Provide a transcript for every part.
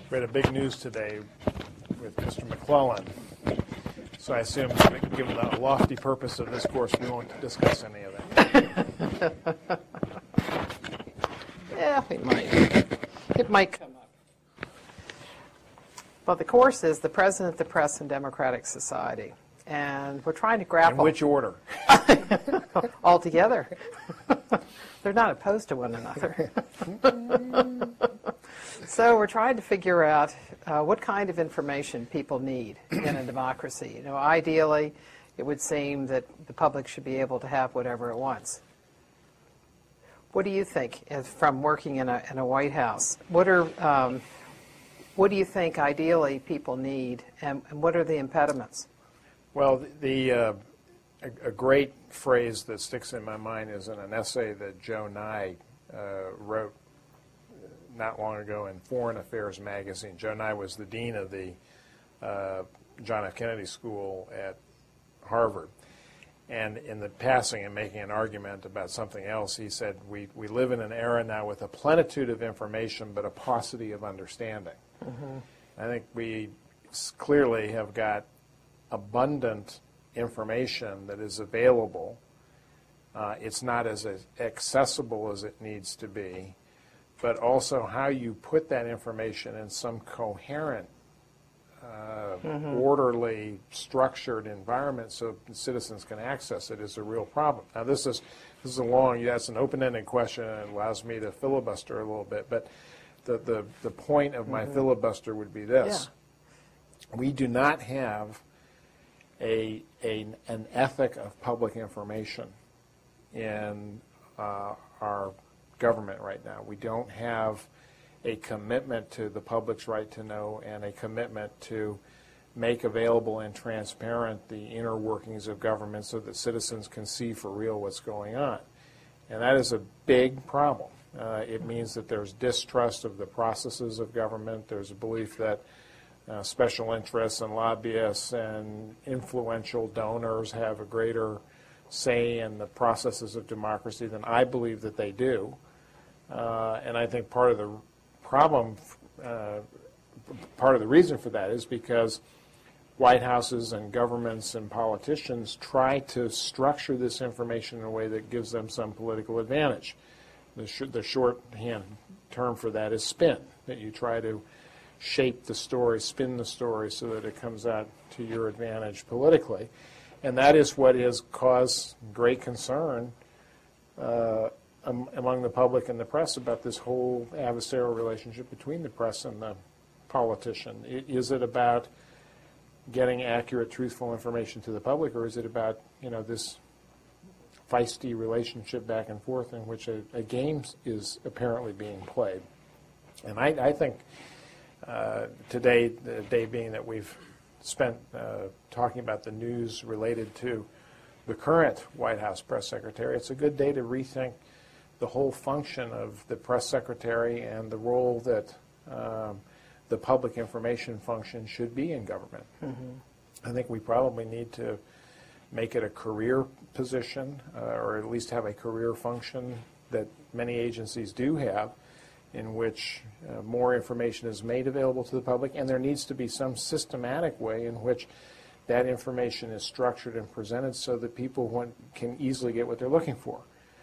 We had a big news today with Mr. McClellan. So I assume, given the lofty purpose of this course, we won't discuss any of that. Yeah, it might. It might come up. Well, the course is The President, the Press, and Democratic Society. And we're trying to grapple. In which order? All together. They're not opposed to one another. So we're trying to figure out what kind of information people need in a democracy. You know, ideally, it would seem that the public should be able to have whatever it wants. What do you think, from working in a White House? What do you think ideally people need, and what are the impediments? Well, a great phrase that sticks in my mind is in an essay that Joe Nye wrote not long ago in Foreign Affairs magazine. Joe Nye was the dean of the John F. Kennedy School at Harvard. And in the passing and making an argument about something else, he said, we live in an era now with a plenitude of information but a paucity of understanding. Mm-hmm. I think we clearly have got abundant information that is available. It's not as accessible as it needs to be, but also how you put that information in some coherent, orderly, structured environment so citizens can access it is a real problem. Now, this is a long, that's an open-ended question, and it allows me to filibuster a little bit, but the point of my filibuster would be this. Yeah. We do not have an ethic of public information in our government right now. We don't have a commitment to the public's right to know and a commitment to make available and transparent the inner workings of government so that citizens can see for real what's going on. And that is a big problem. It means that there's distrust of the processes of government. There's a belief that special interests and lobbyists and influential donors have a greater say in the processes of democracy than I believe that they do. And I think part of the problem, part of the reason for that is because White Houses and governments and politicians try to structure this information in a way that gives them some political advantage. The shorthand term for that is spin, that you try to shape the story, spin the story so that it comes out to your advantage politically. And that is what has caused great concern among the public and the press about this whole adversarial relationship between the press and the politician. Is it about getting accurate, truthful information to the public, or is it about, this feisty relationship back and forth in which a game is apparently being played? And I think today, the day being that we've spent talking about the news related to the current White House press secretary, it's a good day to rethink the whole function of the press secretary and the role that the public information function should be in government. Mm-hmm. I think we probably need to make it a career position, or at least have a career function that many agencies do have, in which more information is made available to the public, and there needs to be some systematic way in which that information is structured and presented so that people can easily get what they're looking for.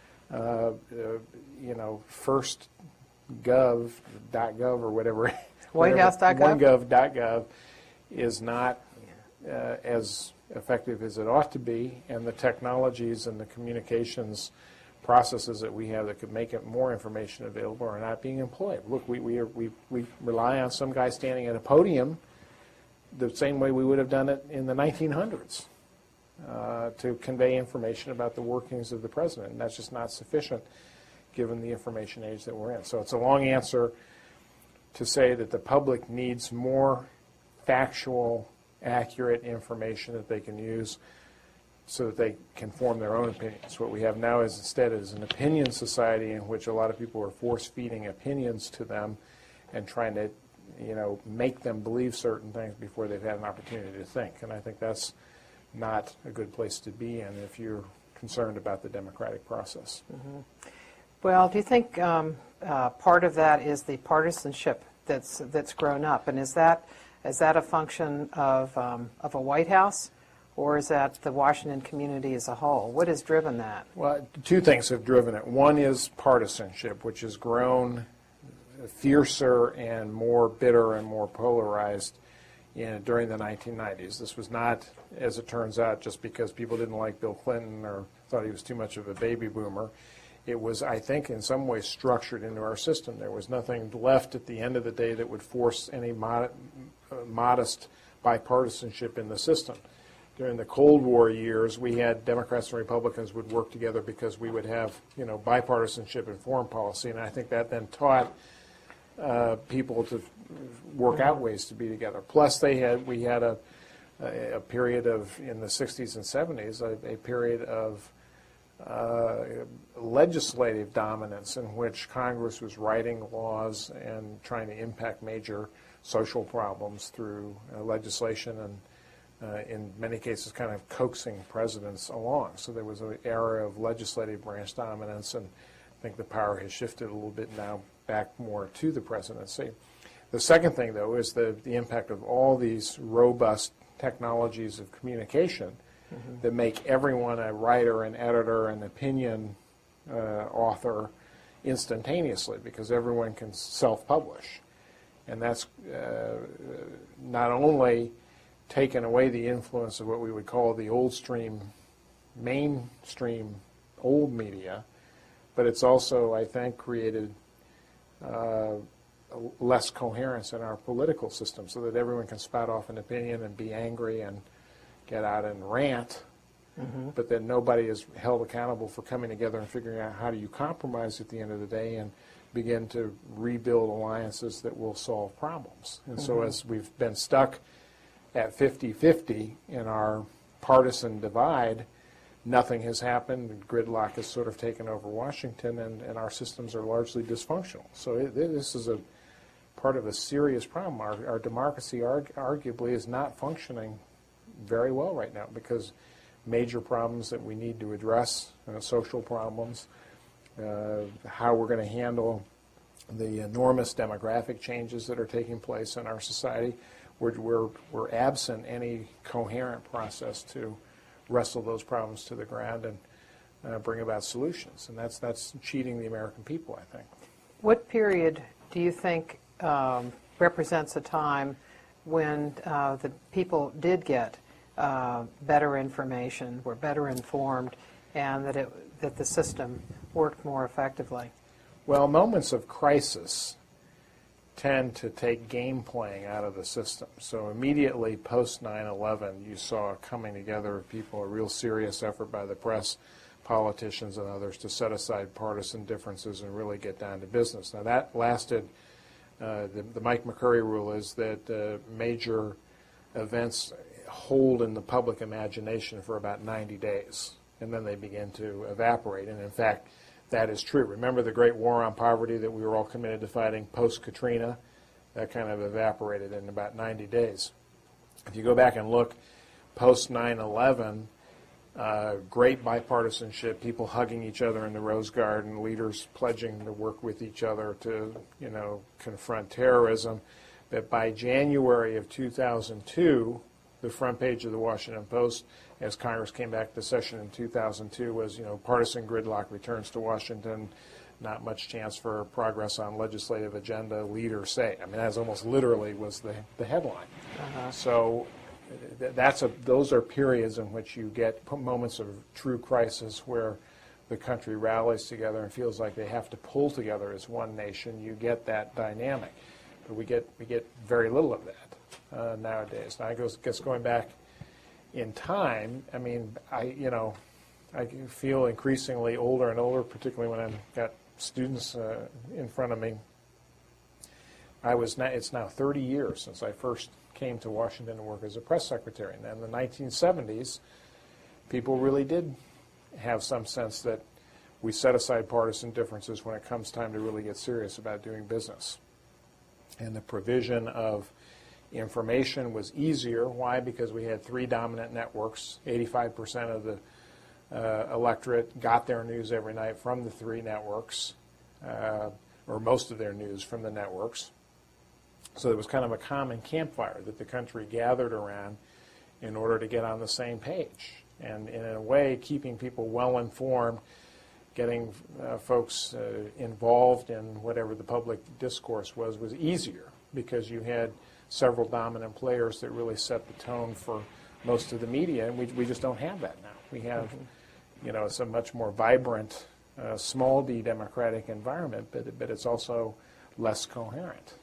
First gov.gov or whatever, WhiteHouse.gov? OneGov.gov is not as effective as it ought to be, and the technologies and the communications processes that we have that could make it more information available are not being employed. Look, we rely on some guy standing at a podium the same way we would have done it in the 1900s to convey information about the workings of the president, and that's just not sufficient given the information age that we're in. So it's a long answer to say that the public needs more factual, accurate information that they can use so that they can form their own opinions. What we have now is instead is an opinion society in which a lot of people are force-feeding opinions to them and trying to, make them believe certain things before they've had an opportunity to think. And I think that's not a good place to be in if you're concerned about the democratic process. Mm-hmm. Well, do you think part of that is the partisanship that's grown up. And is that a function of a White House, or is that the Washington community as a whole? What has driven that? Well, two things have driven it. One is partisanship, which has grown fiercer and more bitter and more polarized during the 1990s. This was not, as it turns out, just because people didn't like Bill Clinton or thought he was too much of a baby boomer. It was, I think, in some ways structured into our system. There was nothing left at the end of the day that would force any modest bipartisanship in the system. During the Cold War years, we had Democrats and Republicans would work together because we would have, bipartisanship in foreign policy, and I think that then taught people to work out ways to be together. Plus, we had a period of, in the 60s and 70s, a period of legislative dominance in which Congress was writing laws and trying to impact major social problems through legislation and in many cases kind of coaxing presidents along. So there was an era of legislative branch dominance, and I think the power has shifted a little bit now back more to the presidency. The second thing, though, is the impact of all these robust technologies of communication that make everyone a writer, an editor, an opinion author instantaneously, because everyone can self-publish. And that's not only taken away the influence of what we would call the mainstream old media, but it's also, I think, created less coherence in our political system so that everyone can spout off an opinion and be angry and get out and rant, but then nobody is held accountable for coming together and figuring out how do you compromise at the end of the day and begin to rebuild alliances that will solve problems. And so as we've been stuck at 50-50 in our partisan divide, nothing has happened. Gridlock has sort of taken over Washington, and our systems are largely dysfunctional. So this is a part of a serious problem. Our democracy arguably is not functioning very well right now because major problems that we need to address, social problems, how we're going to handle the enormous demographic changes that are taking place in our society. We're absent any coherent process to wrestle those problems to the ground and bring about solutions. And that's cheating the American people, I think. What period do you think represents a time when the people did get better information, were better informed, and that the system worked more effectively? Well, moments of crisis tend to take game playing out of the system. So immediately post 9/11, you saw a coming together of people, a real serious effort by the press, politicians, and others to set aside partisan differences and really get down to business. Now that lasted, the Mike McCurry rule is that major events hold in the public imagination for about 90 days, and then they begin to evaporate. And in fact, that is true. Remember the great war on poverty that we were all committed to fighting post-Katrina? That kind of evaporated in about 90 days. If you go back and look post 9/11, great bipartisanship, people hugging each other in the Rose Garden, leaders pledging to work with each other to, confront terrorism. But by January of 2002, the front page of the Washington Post, as Congress came back to session in 2002, was, partisan gridlock returns to Washington, not much chance for progress on legislative agenda, leaders say. I mean, that almost literally was the headline. So those are periods in which you get moments of true crisis where the country rallies together and feels like they have to pull together as one nation. You get that dynamic. But we get very little of that nowadays. Now, I guess going back in time, I mean, I feel increasingly older and older, particularly when I've got students in front of me. It's now 30 years since I first came to Washington to work as a press secretary. And in the 1970s, people really did have some sense that we set aside partisan differences when it comes time to really get serious about doing business. And the provision of information was easier. Why? Because we had three dominant networks. 85% of the electorate got their news every night from the three networks, or most of their news from the networks. So it was kind of a common campfire that the country gathered around in order to get on the same page. And in a way, keeping people well informed, getting folks involved in whatever the public discourse was easier because you had several dominant players that really set the tone for most of the media, and we just don't have that now. We have, it's a much more vibrant, small d democratic environment, but it's also less coherent.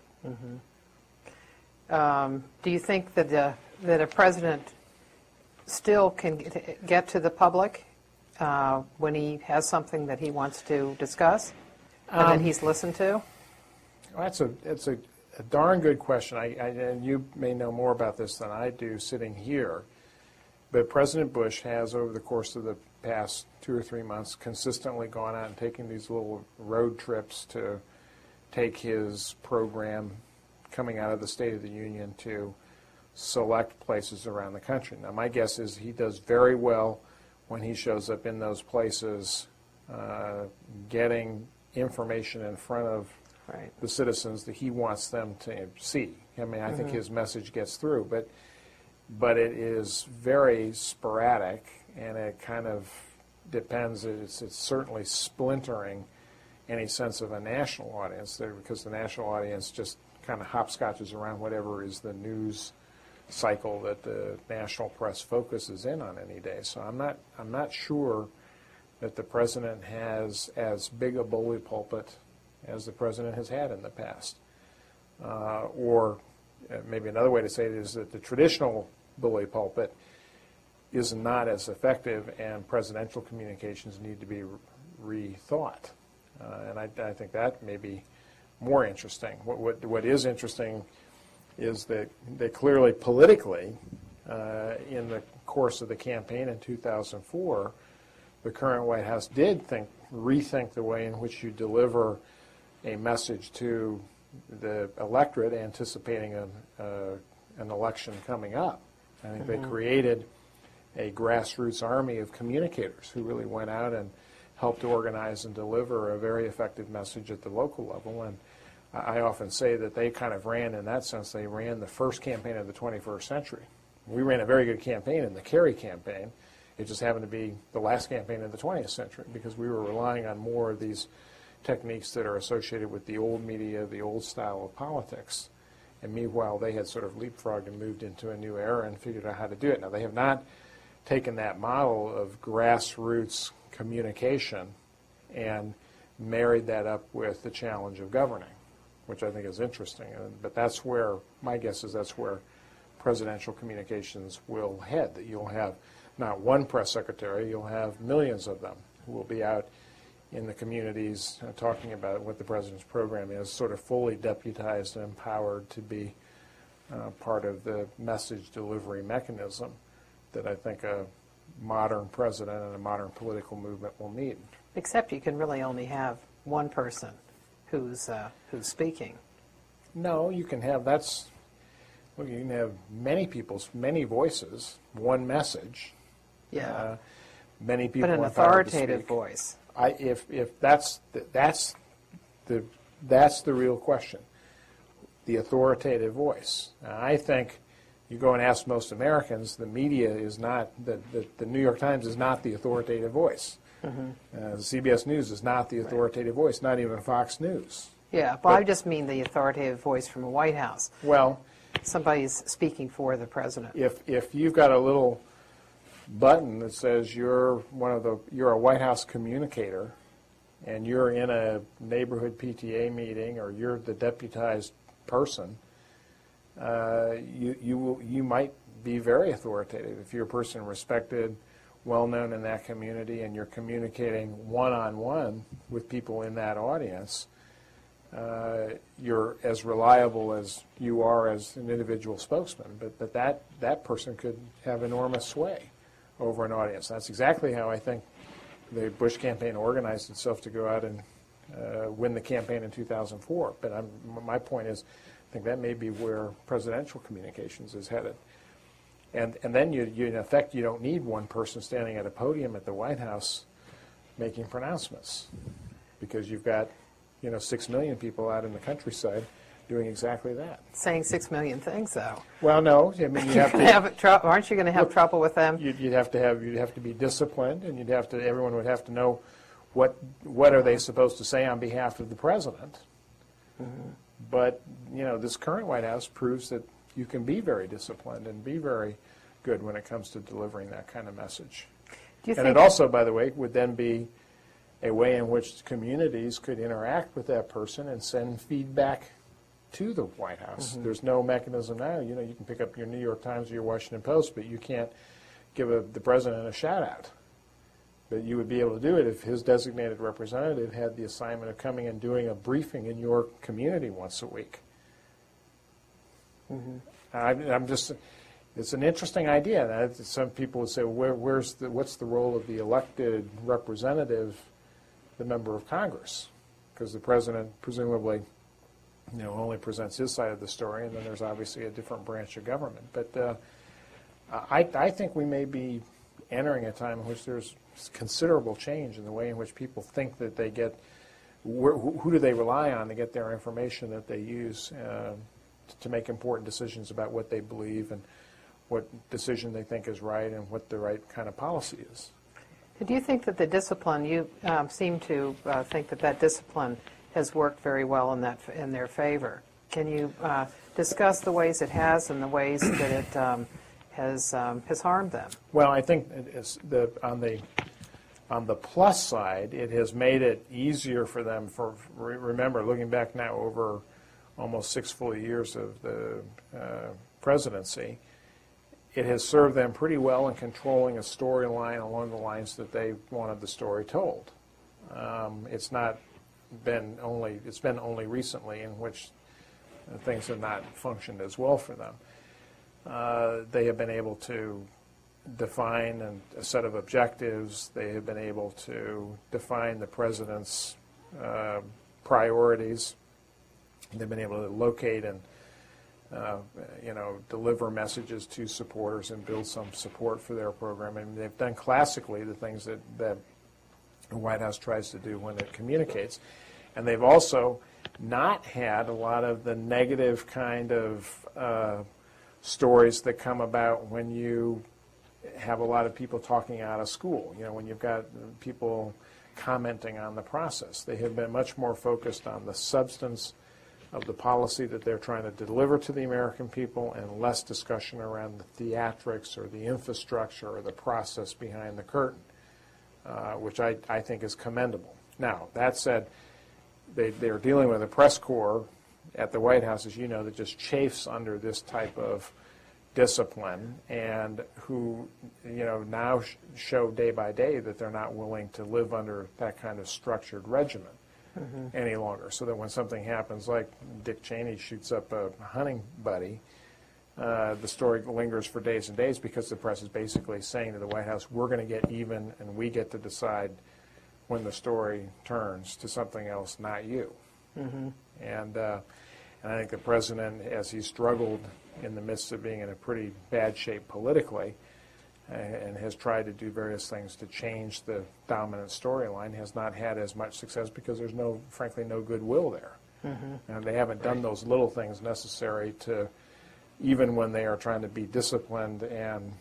Do you think that that a president still can get to the public when he has something that he wants to discuss and that he's listened to? Well, it's a darn good question. And you may know more about this than I do sitting here. But President Bush has, over the course of the past 2 or 3 months, consistently gone out and taken these little road trips to take his program coming out of the State of the Union to select places around the country. Now, my guess is he does very well when he shows up in those places, getting information in front of the citizens that he wants them to see. I mean, I think his message gets through, but it is very sporadic, and it kind of depends. It's certainly splintering any sense of a national audience there, because the national audience just kind of hopscotches around whatever is the news cycle that the national press focuses in on any day. So I'm not sure that the president has as big a bully pulpit as the president has had in the past. Or maybe another way to say it is that the traditional bully pulpit is not as effective, and presidential communications need to be rethought. And I think that may be more interesting. What is interesting is that clearly politically, in the course of the campaign in 2004, the current White House did rethink the way in which you deliver a message to the electorate anticipating an election coming up. I think they created a grassroots army of communicators who really went out and helped organize and deliver a very effective message at the local level. And I often say that they kind of ran, in that sense, they ran the first campaign of the 21st century. We ran a very good campaign in the Kerry campaign. It just happened to be the last campaign of the 20th century because we were relying on more of these techniques that are associated with the old media, the old style of politics. And meanwhile, they had sort of leapfrogged and moved into a new era and figured out how to do it. Now, they have not taken that model of grassroots communication and married that up with the challenge of governing, which I think is interesting. But that's where, my guess is that's where presidential communications will head, that you'll have not one press secretary, you'll have millions of them who will be out in the communities talking about what the president's program is, sort of fully deputized and empowered to be part of the message delivery mechanism that I think a modern president and a modern political movement will need. Except you can really only have one person who's speaking. No, you can have, you can have many people's, many voices, one message. Yeah. Many people but an empowered to authoritative speak. voice. If that's the real question, the authoritative voice. I think you go and ask most Americans, the media is not, the New York Times is not the authoritative voice. CBS News is not the authoritative voice, not even Fox News. Yeah, but I just mean the authoritative voice from a White House. Well, somebody's speaking for the president. If you've got a little button that says you're a White House communicator, and you're in a neighborhood PTA meeting, or you're the deputized person, you might be very authoritative. If you're a person respected, well-known in that community, and you're communicating one-on-one with people in that audience, you're as reliable as you are as an individual spokesman. But that person could have enormous sway over an audience. That's exactly how I think the Bush campaign organized itself to go out and win the campaign in 2004. But my point is, I think that may be where presidential communications is headed. And then you in effect, you don't need one person standing at a podium at the White House making pronouncements, because you've got 6 million people out in the countryside doing exactly that. Saying 6 million things, though. Well, no, I mean, you have to. Aren't you going to have trouble with them? You'd have to be disciplined, and everyone would have to know what are they supposed to say on behalf of the president. Mm-hmm. But this current White House proves that you can be very disciplined and be very good when it comes to delivering that kind of message. Do you and think it also, by the way, would then be a way in which communities could interact with that person and send feedback to the White House. Mm-hmm. There's no mechanism now. You can pick up your New York Times or your Washington Post, but you can't give the president a shout-out. But you would be able to do it if his designated representative had the assignment of coming and doing a briefing in your community once a week. Mm-hmm. It's an interesting idea. Some people would say, well, what's the role of the elected representative, the member of Congress? Because the president presumably only presents his side of the story, and then there's obviously a different branch of government. But I think we may be entering a time in which there's considerable change in the way in which people think that they get, who do they rely on to get their information that they use to make important decisions about what they believe and what decision they think is right and what the right kind of policy is. Do you think that the discipline, you seem to think that discipline has worked very well in their favor. Can you discuss the ways it has and the ways that it has harmed them? Well, I think on the plus side, it has made it easier for them. Remember, looking back now over almost 6 full years of the presidency, it has served them pretty well in controlling a storyline along the lines that they wanted the story told. It's been only recently in which things have not functioned as well for them. They have been able to define a set of objectives. They have been able to define the president's priorities. They've been able to locate and deliver messages to supporters and build some support for their program. And they've done classically the things that the White House tries to do when it communicates. And they've also not had a lot of the negative kind of stories that come about when you have a lot of people talking out of school. When you've got people commenting on the process. They have been much more focused on the substance of the policy that they're trying to deliver to the American people and less discussion around the theatrics or the infrastructure or the process behind the curtain, which I think is commendable. Now, that said, they're dealing with a press corps at the White House, as you know, that just chafes under this type of discipline and who, now show day by day that they're not willing to live under that kind of structured regimen any longer. So that when something happens, like Dick Cheney shoots up a hunting buddy, the story lingers for days and days because the press is basically saying to the White House, we're going to get even and we get to decide when the story turns to something else, not you. And I think the president, as he struggled in the midst of being in a pretty bad shape politically and has tried to do various things to change the dominant storyline, has not had as much success because there's frankly no goodwill there. And they haven't done those little things necessary to, even when they are trying to be disciplined and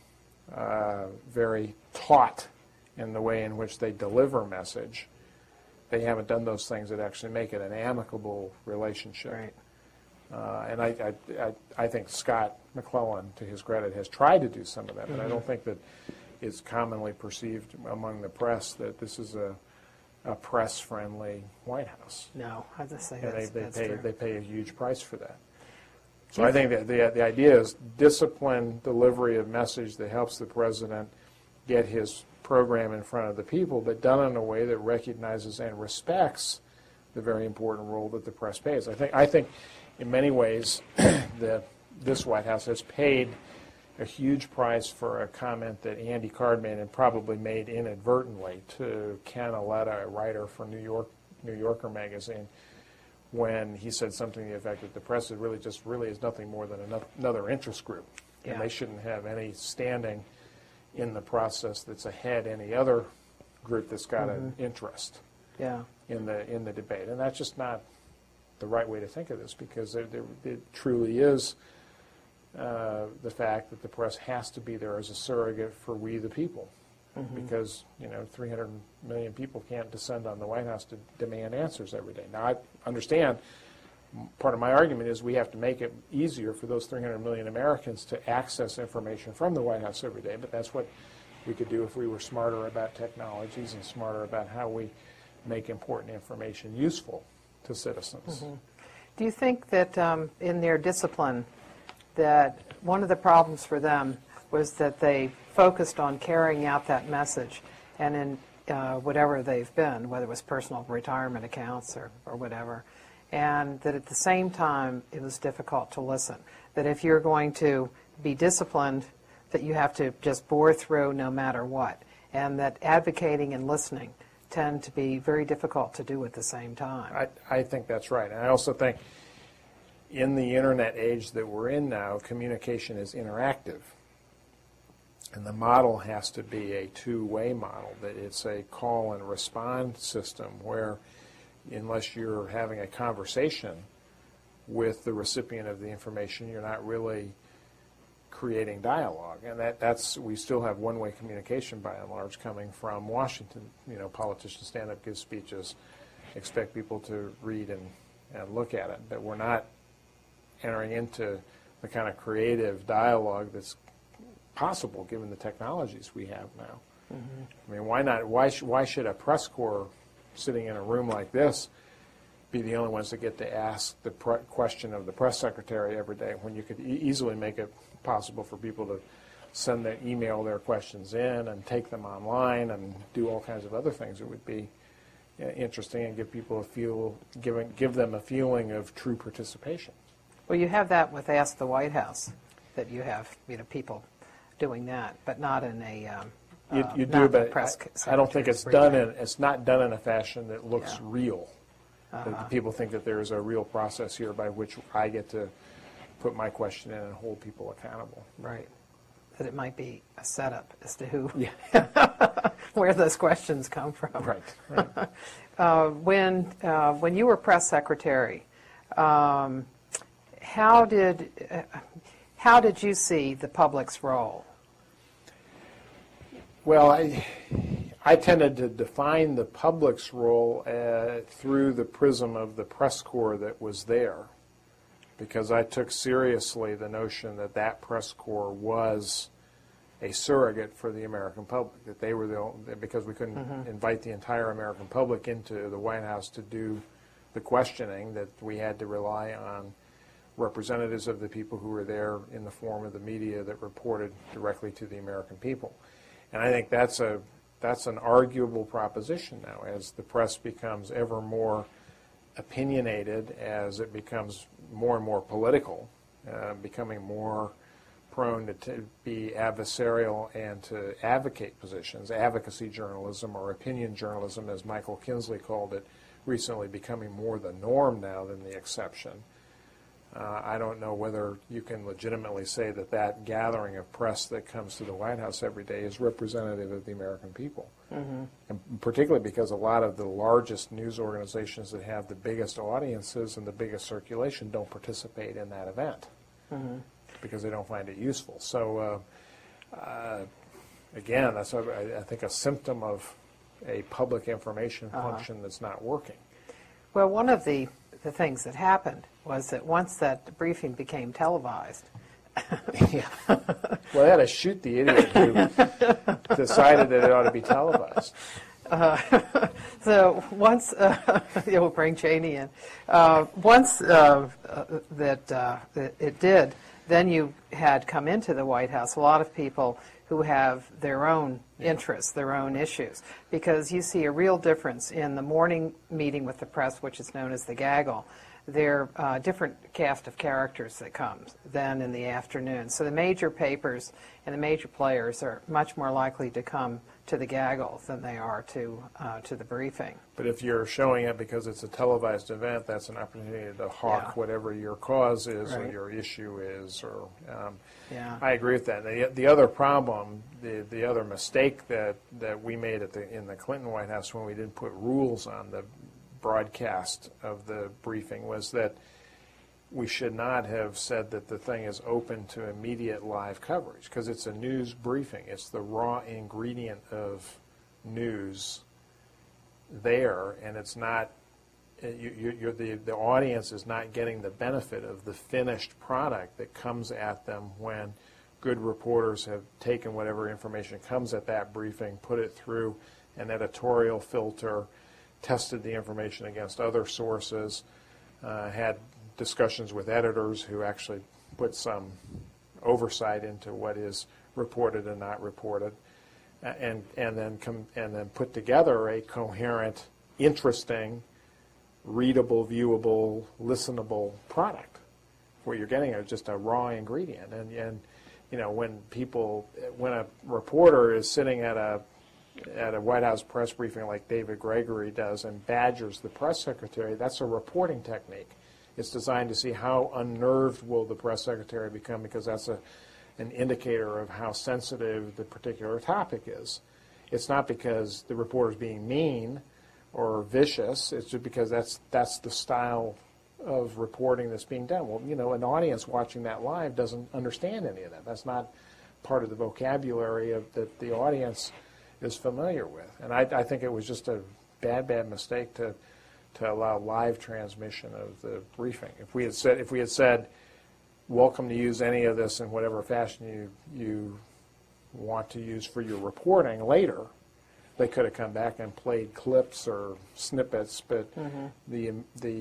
very taut in the way in which they deliver message, they haven't done those things that actually make it an amicable relationship. Right. And I think Scott McClellan, to his credit, has tried to do some of that, but I don't think that it's commonly perceived among the press that this is a press-friendly White House. No, I just say they pay a huge price for that. So I think that the idea is disciplined delivery of message that helps the president get his program in front of the people, but done in a way that recognizes and respects the very important role that the press plays. I think in many ways, this White House has paid a huge price for a comment that Andy Card made and probably made inadvertently to Ken Aletta, a writer for New Yorker magazine, when he said something to the effect that the press really is nothing more than another interest group, and they shouldn't have any standing in the process that's ahead any other group that's got an interest in the debate, and that's just not the right way to think of this, because it truly is the fact that the press has to be there as a surrogate for we the people, because 300 million people can't descend on the White House to demand answers every day. Now, I understand part of my argument is we have to make it easier for those 300 million Americans to access information from the White House every day, but that's what we could do if we were smarter about technologies and smarter about how we make important information useful to citizens. Do you think that in their discipline, that one of the problems for them was that they focused on carrying out that message, and in whatever they've been, whether it was personal retirement accounts or whatever, and that at the same time it was difficult to listen, that if you're going to be disciplined, that you have to just bore through no matter what, and that advocating and listening tend to be very difficult to do at the same time? I think that's right. And I also think in the internet age that we're in now, communication is interactive. And the model has to be a two-way model, that it's a call and respond system where, unless you're having a conversation with the recipient of the information, you're not really creating dialogue. And we still have one-way communication by and large coming from Washington. Politicians stand up, give speeches, expect people to read and look at it. But we're not entering into the kind of creative dialogue that's possible given the technologies we have now. I mean, why not? Why should a press corps sitting in a room like this be the only ones that get to ask the question of the press secretary every day, when you could easily make it possible for people to send their email their questions in and take them online and do all kinds of other things? It would be interesting and give people give them a feeling of true participation. Well, you have that with Ask the White House, that you have people doing that, but not in a you not do, the but press I don't think it's briefing. it's not done in a fashion that looks Yeah. real. That people think that there is a real process here by which I get to put my question in and hold people accountable. Right. That it might be a setup as to who, Yeah. where those questions come from. Right. When you were press secretary, how did you see the public's role? Well, I tended to define the public's role through the prism of the press corps that was there, because I took seriously the notion that that press corps was a surrogate for the American public, that they were the only, because we couldn't invite the entire American public into the White House to do the questioning, that we had to rely on representatives of the people who were there in the form of the media that reported directly to the American people. And I think that's an arguable proposition now, as the press becomes ever more opinionated, as it becomes more and more political, becoming more prone to be adversarial and to advocate positions. Advocacy journalism, or opinion journalism, as Michael Kinsley called it, recently becoming more the norm now than the exception. I don't know whether you can legitimately say that that gathering of press that comes to the White House every day is representative of the American people. And particularly because a lot of the largest news organizations that have the biggest audiences and the biggest circulation don't participate in that event because they don't find it useful. So again, that's, I think, a symptom of a public information function that's not working. Well, one of the things that happened was that once that briefing became televised, well, they had to shoot the idiot who decided that it ought to be televised. So once you'll bring Cheney in, once that it did, then you had come into the White House a lot of people who have their own interests, their own issues, because you see a real difference in the morning meeting with the press, which is known as the gaggle. There are different cast of characters that comes than in the afternoon. So the major papers and the major players are much more likely to come to the gaggle than they are to the briefing. But if you're showing it because it's a televised event, that's an opportunity to hawk whatever your cause is or your issue is. Or I agree with that. The other problem, the other mistake that we made in the Clinton White House when we didn't put rules on the broadcast of the briefing was that we should not have said that the thing is open to immediate live coverage, because it's a news briefing. It's the raw ingredient of news there, and it's not, the audience is not getting the benefit of the finished product that comes at them when good reporters have taken whatever information comes at that briefing, put it through an editorial filter, tested the information against other sources, had discussions with editors who actually put some oversight into what is reported and not reported, and then put together a coherent, interesting, readable, viewable, listenable product. What you're getting is just a raw ingredient. And you know, when a reporter is sitting at a White House press briefing like David Gregory does and badgers the press secretary, that's a reporting technique. It's designed to see how unnerved will the press secretary become, because that's an indicator of how sensitive the particular topic is. It's not because the reporter's being mean or vicious. It's just because that's the style of reporting that's being done. Well, you know, an audience watching that live doesn't understand any of that. That's not part of the vocabulary that the audience is familiar with. And I think it was just a bad mistake to allow live transmission of the briefing. If we had said, welcome to use any of this in whatever fashion you want to use for your reporting later, they could have come back and played clips or snippets, but the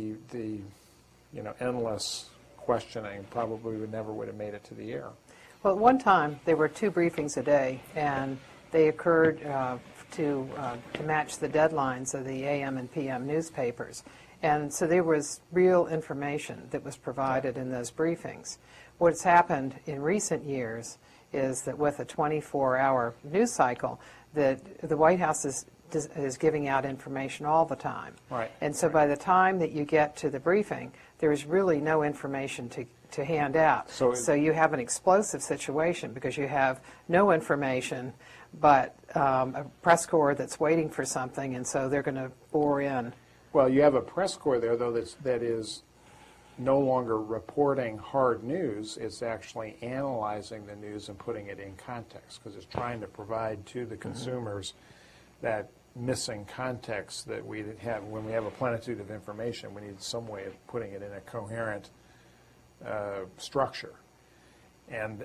endless questioning probably would have made it to the air. Well, at one time, there were 2 briefings a day, and they occurred to match the deadlines of the AM and PM newspapers. And so there was real information that was provided in those briefings. What's happened in recent years is that with a 24-hour news cycle, that the White House is giving out information all the time. Right. And so by the time that you get to the briefing, there is really no information to hand out. So you have an explosive situation because you have no information but a press corps that's waiting for something, and so they're going to bore in. Well, you have a press corps there, though, that is no longer reporting hard news. It's actually analyzing the news and putting it in context, because it's trying to provide to the consumers that missing context that we have. When we have a plenitude of information, we need some way of putting it in a coherent structure. And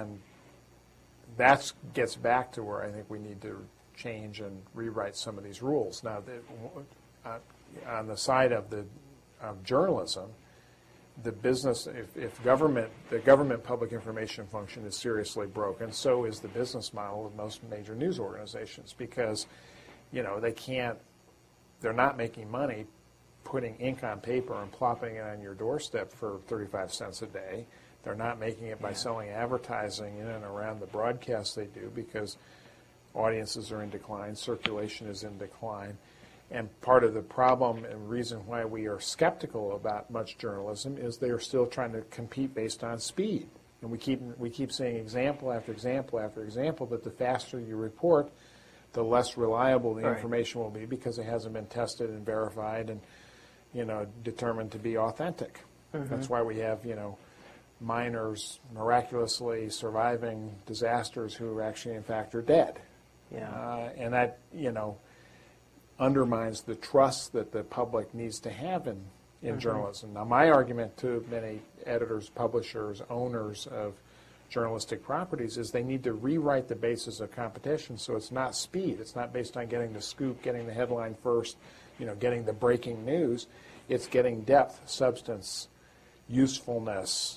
that gets back to where I think we need to change and rewrite some of these rules. Now, on the side of journalism, the business, if the government public information function is seriously broken, so is the business model of most major news organizations, because, you know, they're not making money putting ink on paper and plopping it on your doorstep for 35 cents a day. They're not making it by selling advertising in and around the broadcasts they do, because audiences are in decline, circulation is in decline. And part of the problem and reason why we are skeptical about much journalism is they are still trying to compete based on speed. And we keep seeing example after example after example that the faster you report, the less reliable the information will be, because it hasn't been tested and verified and, you know, determined to be authentic. That's why we have, you know, miners miraculously surviving disasters who actually, in fact, are dead. Yeah. And that, you know, undermines the trust that the public needs to have in journalism. Now, my argument to many editors, publishers, owners of journalistic properties is they need to rewrite the basis of competition so it's not speed. It's not based on getting the scoop, getting the headline first, you know, getting the breaking news. It's getting depth, substance, usefulness,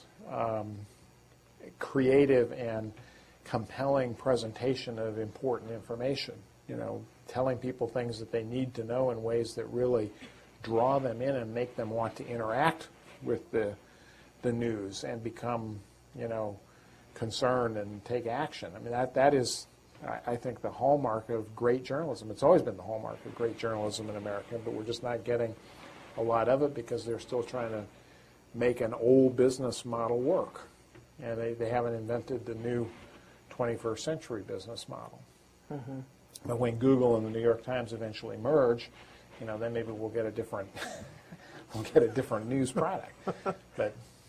creative and compelling presentation of important information, you know, telling people things that they need to know in ways that really draw them in and make them want to interact with the news and become, you know, concerned and take action. I mean, that is, I think, the hallmark of great journalism. It's always been the hallmark of great journalism in America, but we're just not getting a lot of it because they're still trying to make an old business model work. And they haven't invented the new 21st century business model. But when Google and the New York Times eventually merge then maybe we'll get a different we'll get a different news product. But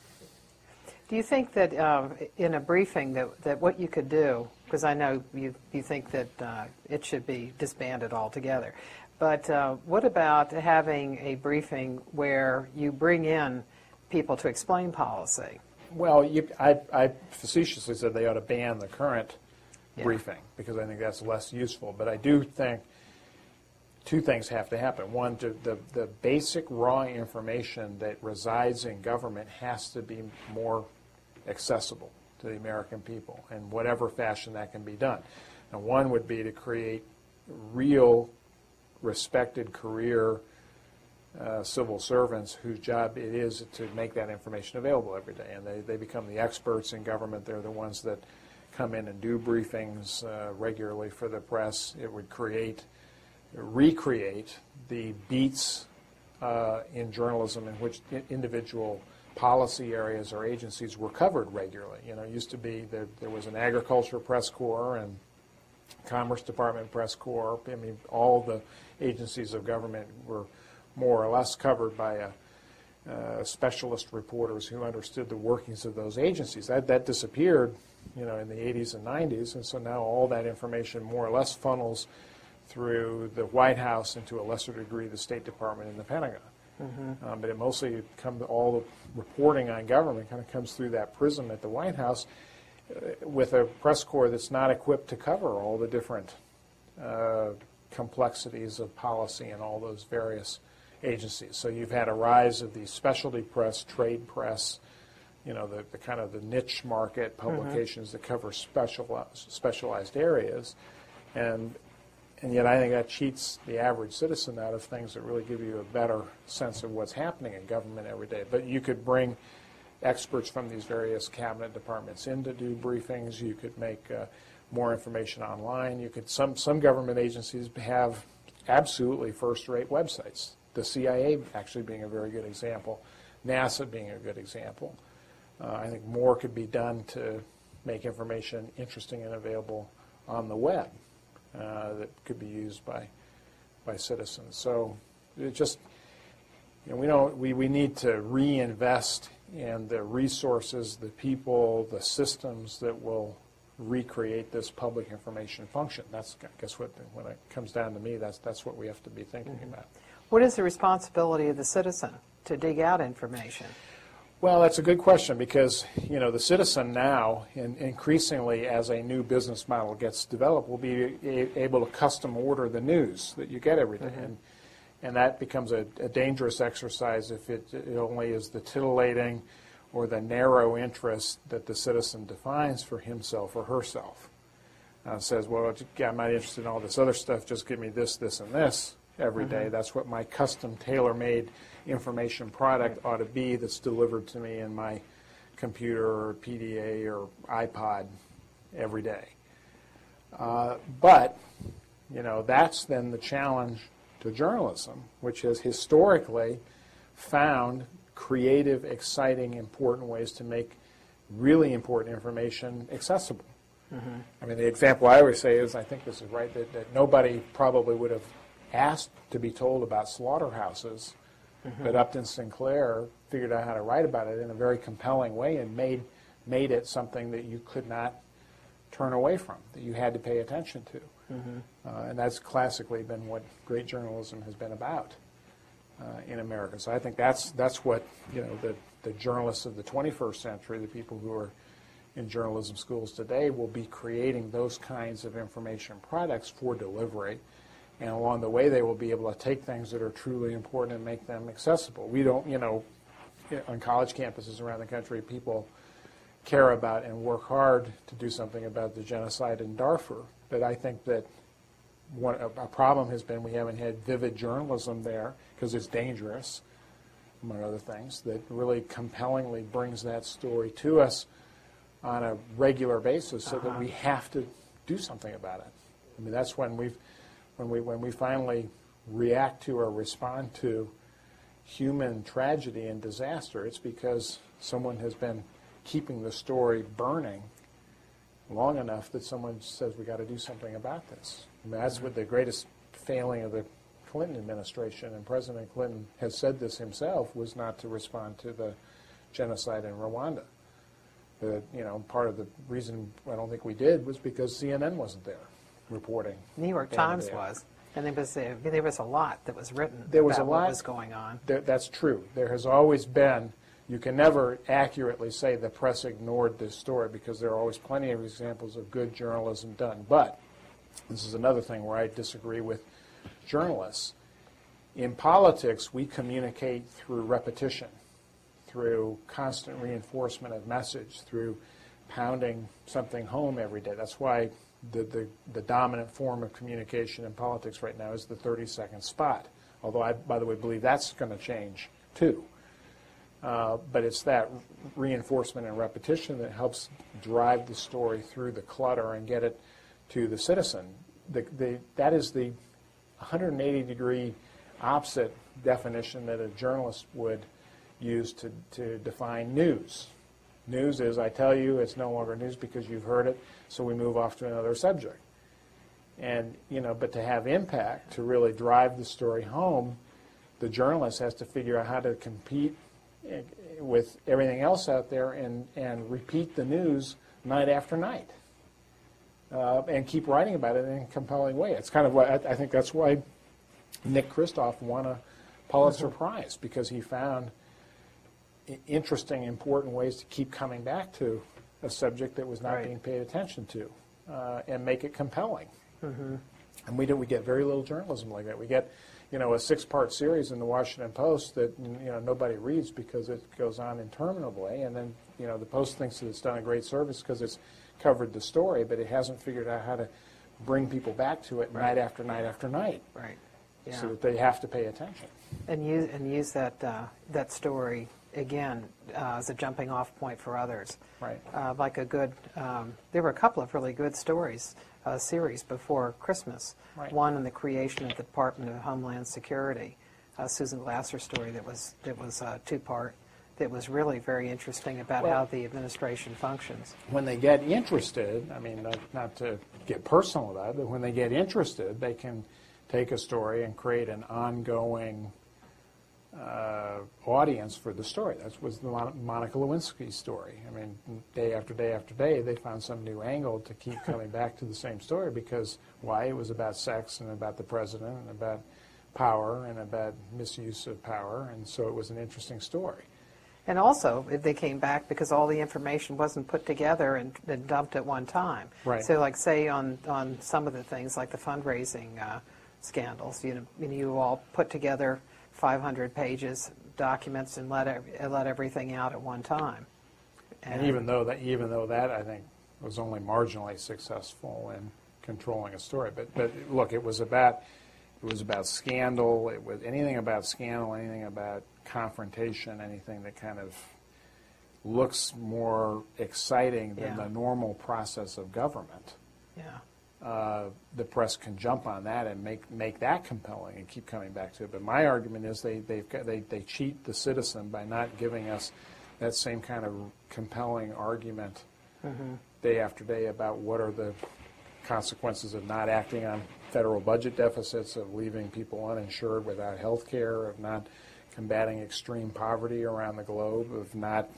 Do you think that in a briefing that what you could do, because I know you think that it should be disbanded altogether, but what about having a briefing where you bring in people to explain policy? well, I facetiously said they ought to ban the current briefing because I think that's less useful. But I do think two things have to happen. One, the basic raw information that resides in government has to be more accessible to the American people in whatever fashion that can be done. And one would be to create real respected career civil servants whose job it is to make that information available every day. And they become the experts in government. They're the ones that come in and do briefings regularly for the press. It would recreate the beats in journalism in which individual policy areas or agencies were covered regularly. It used to be there was an agriculture press corps and Commerce Department press corps. I mean, all the agencies of government were more or less covered by specialist reporters who understood the workings of those agencies. That disappeared, in the 80s and 90s, and so now all that information more or less funnels through the White House and to a lesser degree the State Department and the Pentagon. Mm-hmm. But it mostly all the reporting on government kind of comes through that prism at the White House with a press corps that's not equipped to cover all the different complexities of policy in all those various agencies. So you've had a rise of the specialty press, trade press, the kind of the niche market publications that cover specialized areas, and yet I think that cheats the average citizen out of things that really give you a better sense of what's happening in government every day. But you could bring experts from these various cabinet departments in to do briefings. You could make more information online. You could some government agencies have absolutely first-rate websites. The CIA actually being a very good example, NASA being a good example. I think more could be done to make information interesting and available on the web that could be used by citizens. So it just we need to reinvest in the resources, the people, the systems that will recreate this public information function. That's, I guess, when it comes down to me, that's what we have to be thinking about. What is the responsibility of the citizen to dig out information? Well, that's a good question because, the citizen now, increasingly as a new business model gets developed, will be able to custom order the news that you get every day. Mm-hmm. And that becomes a dangerous exercise if it only is the titillating or the narrow interest that the citizen defines for himself or herself. Says, well, I'm not interested in all this other stuff, just give me this, this, and this every day. That's what my custom, tailor-made information product ought to be that's delivered to me in my computer or PDA or iPod every day. But, that's then the challenge to journalism, which has historically found creative, exciting, important ways to make really important information accessible. Mm-hmm. I mean, the example I always say is, I think this is right, that nobody probably would have asked to be told about slaughterhouses, but Upton Sinclair figured out how to write about it in a very compelling way and made it something that you could not turn away from, that you had to pay attention to. Mm-hmm. And that's classically been what great journalism has been about in America. So I think that's what the journalists of the 21st century, the people who are in journalism schools today, will be creating those kinds of information products for delivery. And along the way, they will be able to take things that are truly important and make them accessible. We don't, on college campuses around the country, people care about and work hard to do something about the genocide in Darfur. But I think that a problem has been we haven't had vivid journalism there because it's dangerous, among other things, that really compellingly brings that story to us on a regular basis so that we have to do something about it. I mean, that's when we finally react to or respond to human tragedy and disaster, it's because someone has been keeping the story burning long enough that someone says we got to do something about this. I mean, that's what the greatest failing of the Clinton administration, and President Clinton has said this himself, was not to respond to the genocide in Rwanda. Part of the reason I don't think we did was because CNN wasn't there reporting. New York Times was. And there was a lot that was written about what was going on. That's true. There has always been, you can never accurately say the press ignored this story because there are always plenty of examples of good journalism done. But this is another thing where I disagree with journalists. In politics, we communicate through repetition, through constant reinforcement of message, through pounding something home every day. That's why the dominant form of communication in politics right now is the 30-second spot, although I, by the way, believe that's going to change too. But it's that reinforcement and repetition that helps drive the story through the clutter and get it to the citizen. That is the 180-degree opposite definition that a journalist would use to define news. News is, I tell you, it's no longer news because you've heard it, so we move off to another subject. And, but to have impact, to really drive the story home, the journalist has to figure out how to compete with everything else out there and repeat the news night after night. And keep writing about it in a compelling way. It's kind of why I think that's why Nick Kristof won a Pulitzer Prize, because he found interesting, important ways to keep coming back to a subject that was not being paid attention to, and make it compelling. And we get very little journalism like that. We get, a 6-part series in the Washington Post that nobody reads because it goes on interminably, and then the Post thinks that it's done a great service because it's covered the story, but it hasn't figured out how to bring people back to it night after night after night. Right. Yeah. So that they have to pay attention. And use that story again as a jumping off point for others. Right. Like there were a couple of really good series before Christmas. Right. One on the creation of the Department of Homeland Security, Susan Glasser story that was 2-part. That was really very interesting about how the administration functions. When they get interested, I mean, not to get personal about it, but when they get interested, they can take a story and create an ongoing audience for the story. That was the Monica Lewinsky story. I mean, day after day after day, they found some new angle to keep coming back to the same story because, why? It was about sex and about the president and about power and about misuse of power, and so it was an interesting story. And also, they came back because all the information wasn't put together and dumped at one time. Right. So, like, say on some of the things, like the fundraising scandals, you all put together 500 pages, documents, and let everything out at one time. And even though that I think was only marginally successful in controlling a story, but look, it was about scandal. It was anything about scandal, anything about confrontation, anything that kind of looks more exciting than the normal process of government. Yeah. The press can jump on that and make that compelling and keep coming back to it. But my argument is they cheat the citizen by not giving us that same kind of compelling argument day after day about what are the consequences of not acting on federal budget deficits, of leaving people uninsured without health care, of not combating extreme poverty around the globe, of not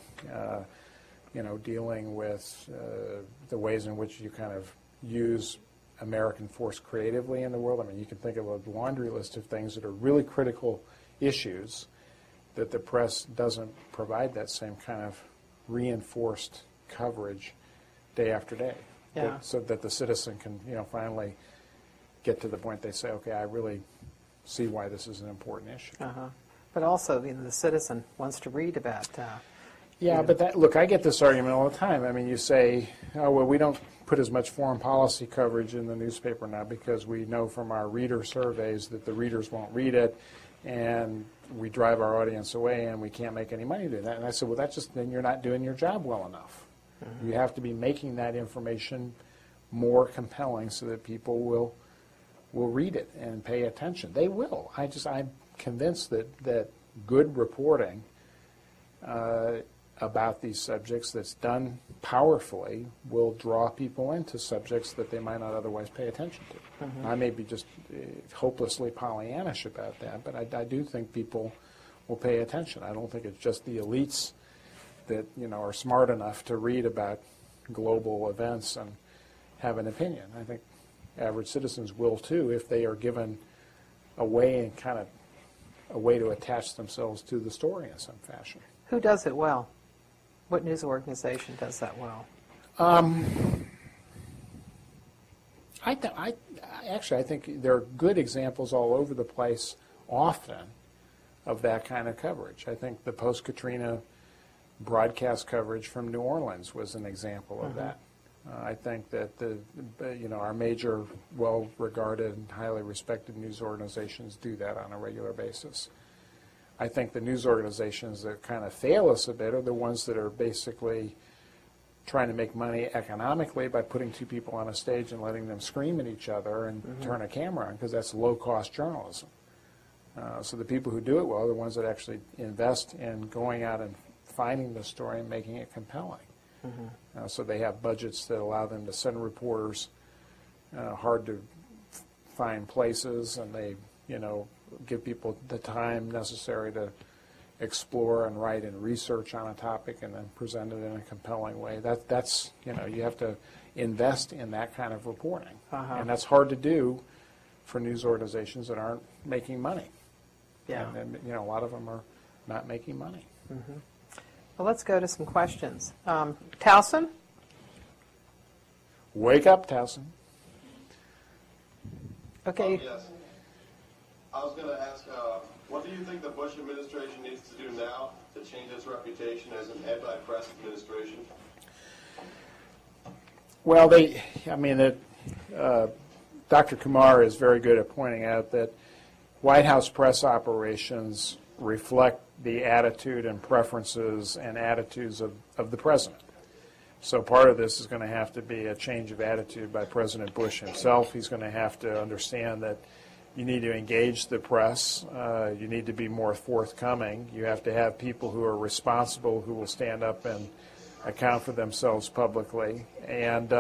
dealing with the ways in which you kind of use American force creatively in the world. I mean, you can think of a laundry list of things that are really critical issues that the press doesn't provide that same kind of reinforced coverage day after day. Yeah. So that the citizen can, finally get to the point they say, okay, I really see why this is an important issue. But also, the citizen wants to read about. But look, I get this argument all the time. I mean, you say, oh, well, we don't put as much foreign policy coverage in the newspaper now because we know from our reader surveys that the readers won't read it, and we drive our audience away, and we can't make any money doing that. And I said, well, then you're not doing your job well enough. You have to be making that information more compelling so that people will read it and pay attention. They will. I'm convinced that good reporting about these subjects that's done powerfully will draw people into subjects that they might not otherwise pay attention to. I may be just hopelessly Pollyannish about that, but I do think people will pay attention. I don't think it's just the elites that are smart enough to read about global events and have an opinion. I think average citizens will too if they are given a way and kind of a way to attach themselves to the story in some fashion. Who does it well? What news organization does that well? I think there are good examples all over the place often of that kind of coverage. I think the post-Katrina broadcast coverage from New Orleans was an example of that. I think that our major, well-regarded and highly respected news organizations do that on a regular basis. I think the news organizations that kind of fail us a bit are the ones that are basically trying to make money economically by putting two people on a stage and letting them scream at each other and turn a camera on, because that's low-cost journalism. So the people who do it well are the ones that actually invest in going out and finding the story and making it compelling. So they have budgets that allow them to send reporters hard to find places, and they give people the time necessary to explore and write and research on a topic and then present it in a compelling way. That's you have to invest in that kind of reporting, and that's hard to do for news organizations that aren't making money. Yeah. And a lot of them are not making money. Well, let's go to some questions. Towson? Wake up, Towson. Okay. Yes. I was going to ask, what do you think the Bush administration needs to do now to change its reputation as an anti-press administration? Well, Dr. Kumar is very good at pointing out that White House press operations reflect the attitude and preferences and attitudes of the president. So part of this is going to have to be a change of attitude by President Bush himself. He's going to have to understand that you need to engage the press. You need to be more forthcoming. You have to have people who are responsible, who will stand up and account for themselves publicly. And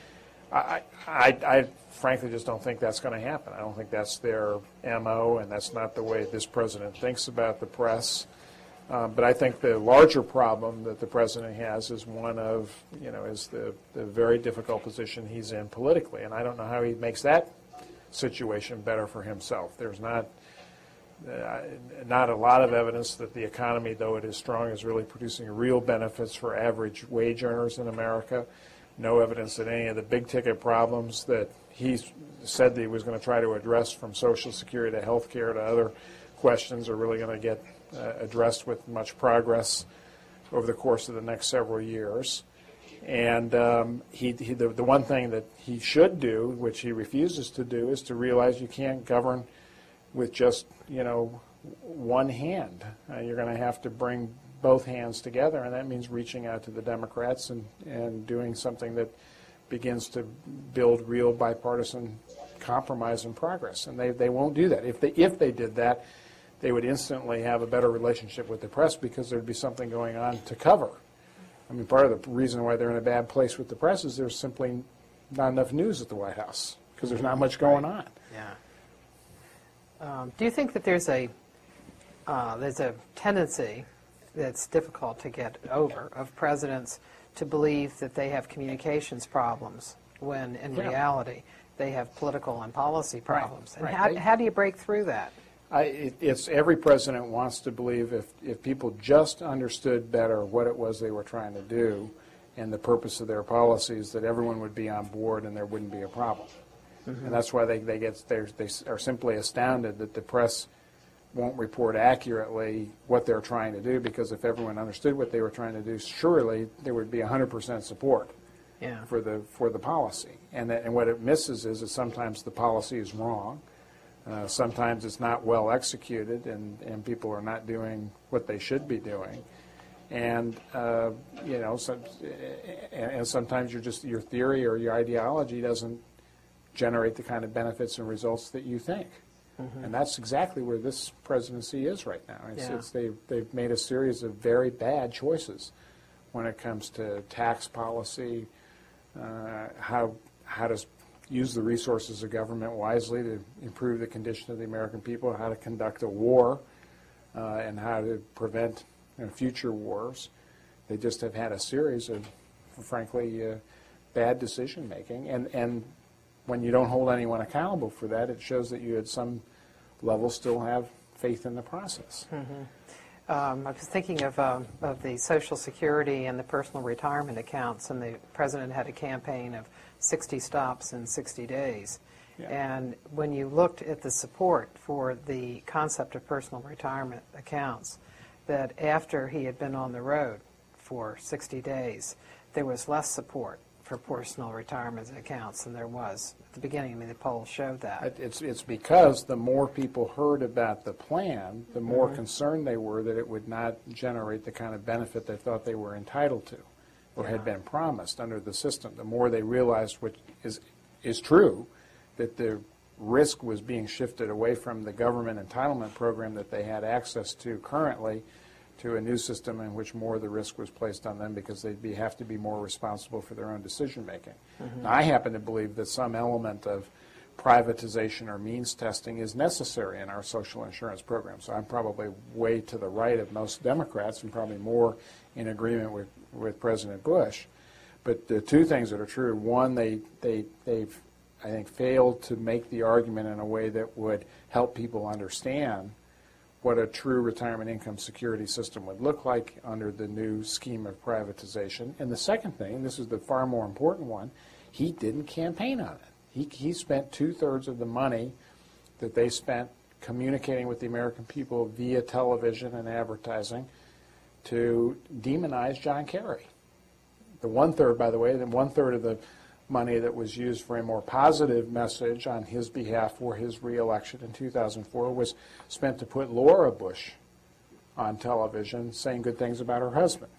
I frankly just don't think that's going to happen. I don't think that's their MO, and that's not the way this president thinks about the press. But I think the larger problem that the president has is one of, is the very difficult position he's in politically. And I don't know how he makes that situation better for himself. There's not a lot of evidence that the economy, though it is strong, is really producing real benefits for average wage earners in America. No evidence that any of the big-ticket problems that he said that he was going to try to address, from Social Security to health care to other questions, are really going to get addressed with much progress over the course of the next several years. And the one thing that he should do, which he refuses to do, is to realize you can't govern with just one hand. You're going to have to bring both hands together, and that means reaching out to the Democrats and doing something that begins to build real bipartisan compromise and progress. And they won't do that. If they did that, they would instantly have a better relationship with the press, because there'd be something going on to cover. I mean, part of the reason why they're in a bad place with the press is there's simply not enough news at the White House, because there's not much going on. Yeah. Do you think that there's a tendency that's difficult to get over of presidents to believe that they have communications problems when in reality they have political and policy problems? Right. And how do you break through that? It's every president wants to believe if people just understood better what it was they were trying to do and the purpose of their policies, that everyone would be on board and there wouldn't be a problem. And that's why they are simply astounded that the press won't report accurately what they're trying to do, because if everyone understood what they were trying to do, surely there would be 100% support for the policy. And what it misses is that sometimes the policy is wrong. Sometimes it's not well executed, and people are not doing what they should be doing. And sometimes your theory or your ideology doesn't generate the kind of benefits and results that you think. And that's exactly where this presidency is right now. Yeah. They've made a series of very bad choices when it comes to tax policy, how to use the resources of government wisely to improve the condition of the American people, how to conduct a war, and how to prevent future wars. They just have had a series of, frankly, bad decision making, and when you don't hold anyone accountable for that, it shows that you at some level still have faith in the process. I was thinking of the Social Security and the personal retirement accounts, and the president had a campaign of 60 stops in 60 days. Yeah. And when you looked at the support for the concept of personal retirement accounts, that after he had been on the road for 60 days, there was less support for personal retirement accounts than there was at the beginning. I mean, the polls showed that. It's because the more people heard about the plan, the more concerned they were that it would not generate the kind of benefit they thought they were entitled to or had been promised under the system. The more they realized, which is true, that the risk was being shifted away from the government entitlement program that they had access to currently to a new system in which more of the risk was placed on them because they'd have to be more responsible for their own decision making. Now, I happen to believe that some element of privatization or means testing is necessary in our social insurance program. So I'm probably way to the right of most Democrats and probably more in agreement with President Bush. But the two things that are true, one, they've, I think, failed to make the argument in a way that would help people understand what a true retirement income security system would look like under the new scheme of privatization. And the second thing, and this is the far more important one, he didn't campaign on it. He spent 2/3 of the money that they spent communicating with the American people via television and advertising to demonize John Kerry. The 1/3, by the way, then 1/3 of the money that was used for a more positive message on his behalf for his reelection in 2004 was spent to put Laura Bush on television saying good things about her husband.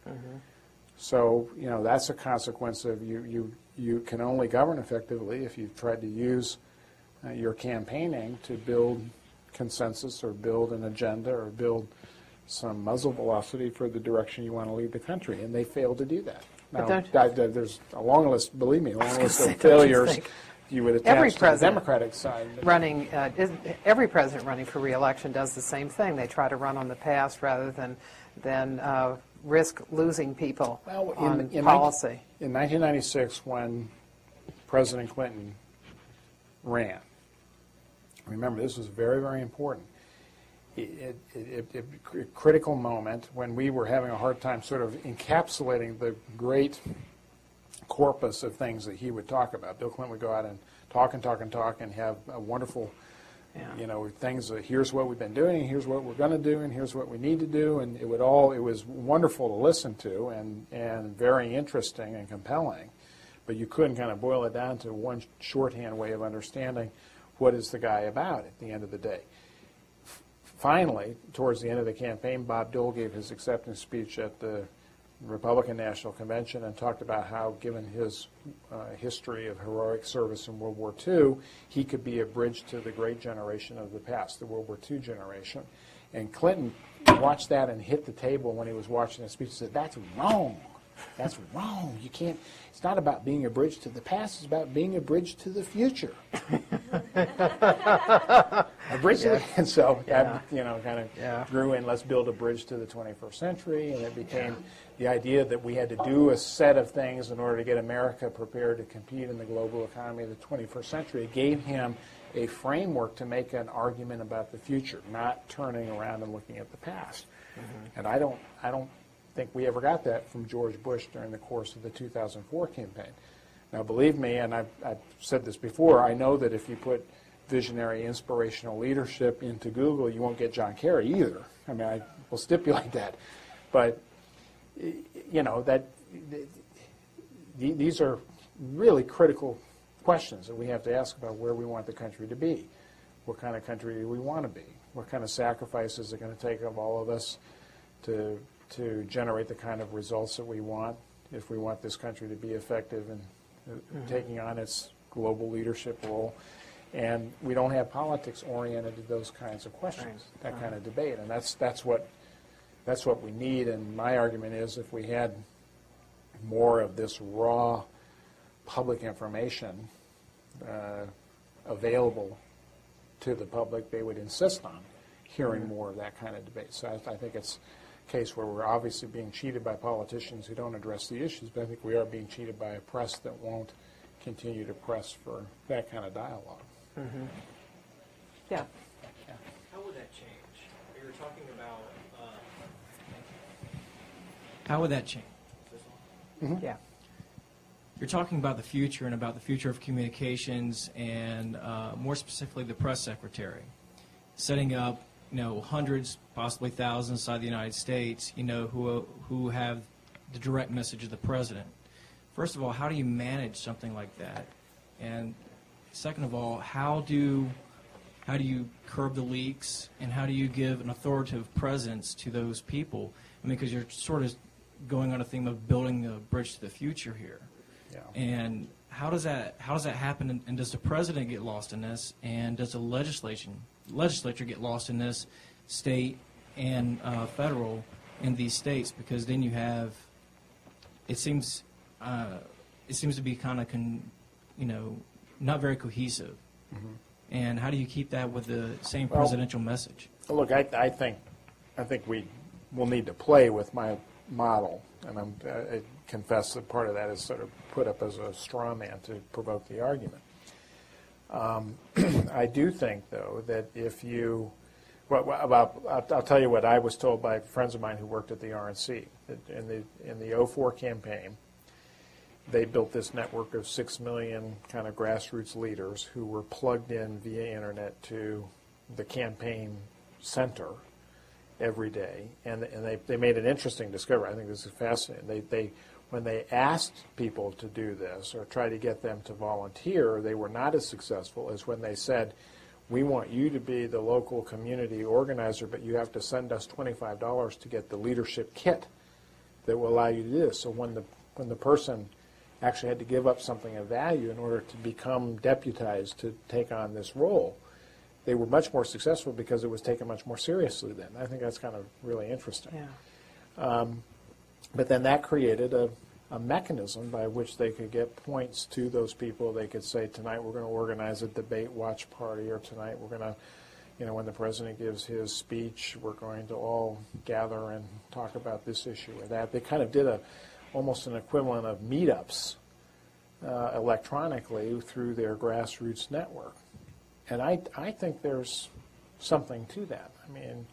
So, that's a consequence of you can only govern effectively if you've tried to use your campaigning to build consensus or build an agenda or build some muzzle velocity for the direction you want to lead the country, and they failed to do that. Now, there's a long list, believe me, a long list of failures you would attach to the Democratic side. Every president running for re-election does the same thing. They try to run on the past rather than risk losing people on policy. In 1996, when President Clinton ran, remember, this was very, very important. A critical moment when we were having a hard time sort of encapsulating the great corpus of things that he would talk about. Bill Clinton would go out and talk and have a wonderful, things. Here's what we've been doing, here's what we're going to do, and here's what we need to do, and it was wonderful to listen to and very interesting and compelling. But you couldn't kind of boil it down to one shorthand way of understanding what is the guy about at the end of the day. Finally, towards the end of the campaign, Bob Dole gave his acceptance speech at the Republican National Convention and talked about how, given his history of heroic service in World War II, he could be a bridge to the great generation of the past, the World War II generation. And Clinton watched that and hit the table when he was watching the speech and said, "That's wrong. That's wrong. You can't. It's not about being a bridge to the past. It's about being a bridge to the future." A bridge, and so that kind of grew in. Let's build a bridge to the 21st century, and it became the idea that we had to do a set of things in order to get America prepared to compete in the global economy of the 21st century. It gave him a framework to make an argument about the future, not turning around and looking at the past. And I don't think we ever got that from George Bush during the course of the 2004 campaign. Now, believe me, and I've said this before, I know that if you put visionary, inspirational leadership into Google, you won't get John Kerry either. I mean, I will stipulate that. But, these are really critical questions that we have to ask about where we want the country to be. What kind of country do we want to be? What kind of sacrifices are going to take of all of us to generate the kind of results that we want if we want this country to be effective in taking on its global leadership role? And we don't have politics oriented to those kinds of questions, that kind of debate. And that's what we need. And my argument is if we had more of this raw public information available to the public, they would insist on hearing more of that kind of debate. So I think it's a case where we're obviously being cheated by politicians who don't address the issues, but I think we are being cheated by a press that won't continue to press for that kind of dialogue. Mm-hmm. Yeah. How would that change? You were talking about. How would that change? Mm-hmm. Yeah. You're talking about the future and about the future of communications, and more specifically, the press secretary, setting up, hundreds, possibly thousands inside the United States, who have the direct message of the president. First of all, how do you manage something like that? And second of all, how do you curb the leaks, and how do you give an authoritative presence to those people? I mean, because you're sort of going on a theme of building the bridge to the future here. Yeah. And how does that happen? And does the president get lost in this? And does the legislature get lost in this, state and federal, in these states? Because then you have, it seems to be kind of not very cohesive. Mm-hmm. And how do you keep that with the same presidential message? Look, I think we will need to play with my model, and I confess that part of that is sort of put up as a straw man to provoke the argument. I do think, though, that if you, I'll tell you what I was told by friends of mine who worked at the RNC. In the 2004 campaign, they built this network of 6 million kind of grassroots leaders who were plugged in via internet to the campaign center every day, and they made an interesting discovery. I think this is fascinating. When they asked people to do this or try to get them to volunteer, they were not as successful as when they said, we want you to be the local community organizer, but you have to send us $25 to get the leadership kit that will allow you to do this. So when the person actually had to give up something of value in order to become deputized to take on this role, they were much more successful because it was taken much more seriously then. I think that's kind of really interesting. Yeah. But then that created a mechanism by which they could get points to those people. They could say, tonight we're going to organize a debate watch party, or tonight we're going to, when the president gives his speech, we're going to all gather and talk about this issue or that. They kind of did almost an equivalent of meetups electronically through their grassroots network. And I think there's something to that. I mean,